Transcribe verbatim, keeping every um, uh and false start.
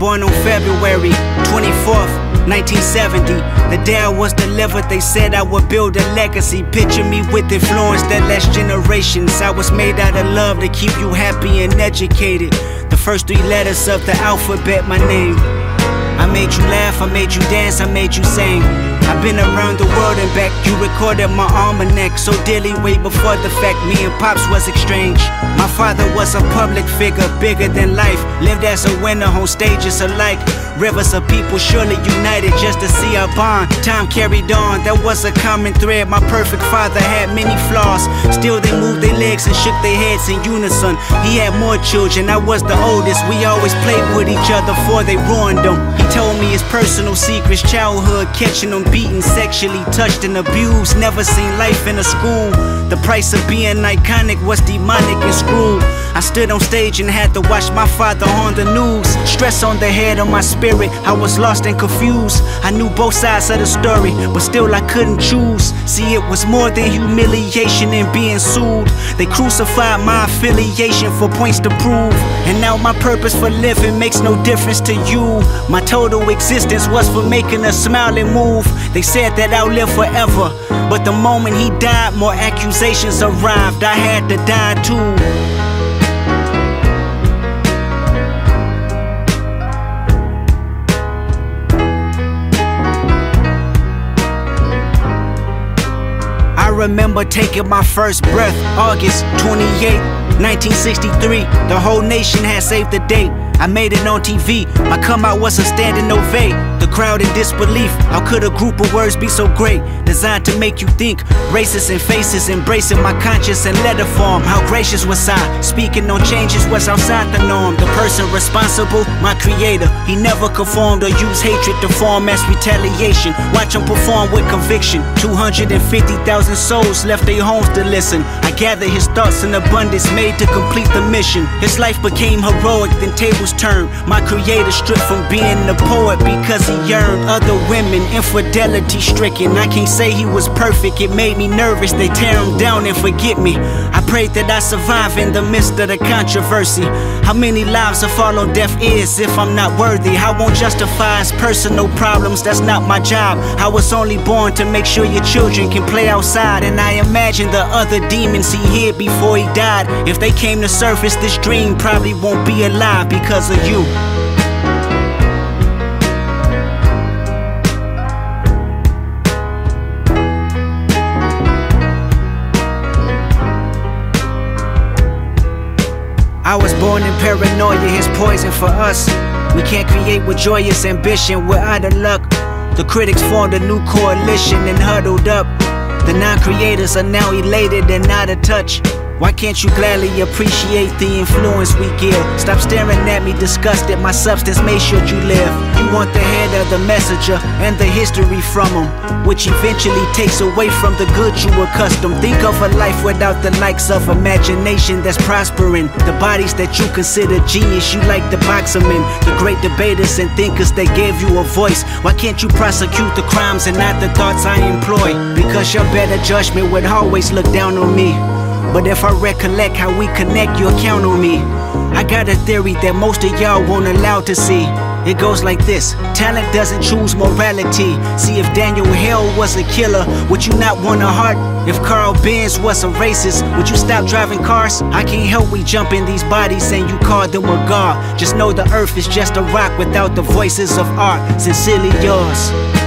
born on February twenty-fourth, nineteen seventy. The day I was delivered, they said I would build a legacy. Picture me with influence that lasts generations. I was made out of love to keep you happy and educated. The first three letters of the alphabet, my name. I made you laugh, I made you dance, I made you sing. I've been around the world and back. You recorded my almanac so dearly way before the fact me and Pops was exchanged. My father was a public figure, bigger than life. Lived as a winner on stages alike. Rivers of people surely united just to see our bond. Time carried on, there was a common thread. My perfect father had many flaws. Still they moved their legs and shook their heads in unison. He had more children, I was the oldest. We always played with each other before they ruined them. He told me his personal secrets, childhood, catching them beaten, sexually touched and abused. Never seen life in a school. The price of being iconic was demonic and screwed. I stood on stage and had to watch my father on the news. Stress on the head of my spirit, I was lost and confused. I knew both sides of the story, but still I couldn't choose. See, it was more than humiliation and being sued. They crucified my affiliation for points to prove. And now my purpose for living makes no difference to you. My total existence was for making a smile and move. They said that I'll live forever, but the moment he died, more accusations arrived. I had to die too. I remember taking my first breath, August twenty-eighth, nineteen sixty-three. The whole nation had saved the date. I made it on T V, my come out was a standing ovate. The crowd in disbelief, how could a group of words be so great? Designed to make you think, races and faces, embracing my conscience in letter form. How gracious was I, speaking on changes was outside the norm. The person responsible, my creator, he never conformed or used hatred to form as retaliation. Watch him perform with conviction. Two hundred fifty thousand souls left their homes to listen. I gathered his thoughts in abundance, made to complete the mission. His life became heroic, then tables turned. My creator stripped from being a poet because he yearned. Other women, infidelity stricken. I can't say he was perfect, it made me nervous. They tear him down and forget me. I prayed that I survive in the midst of the controversy. How many lives will fall on deaf ears if I'm not worthy? I won't justify his personal problems, that's not my job. I was only born to make sure your children can play outside. And I imagine the other demons he hid before he died. If they came to surface, this dream probably won't be alive because of you. I was born in paranoia, his poison for us. We can't create with joyous ambition, we're out of luck. The critics formed a new coalition and huddled up. The non-creators are now elated and out of touch. Why can't you gladly appreciate the influence we give? Stop staring at me disgusted, my substance made sure you live. You want the head of the messenger and the history from him, which eventually takes away from the good you accustomed. Think of a life without the likes of imagination that's prospering. The bodies that you consider genius, you like to box them in. The great debaters and thinkers that gave you a voice. Why can't you prosecute the crimes and not the thoughts I employ? Because your better judgment would always look down on me. But if I recollect how we connect, you'll count on me. I got a theory that most of y'all won't allow to see. It goes like this: talent doesn't choose morality. See, if Daniel Hill was a killer, would you not want a heart? If Carl Benz was a racist, would you stop driving cars? I can't help we jump in these bodies and you call them a god. Just know the earth is just a rock without the voices of art. Sincerely yours.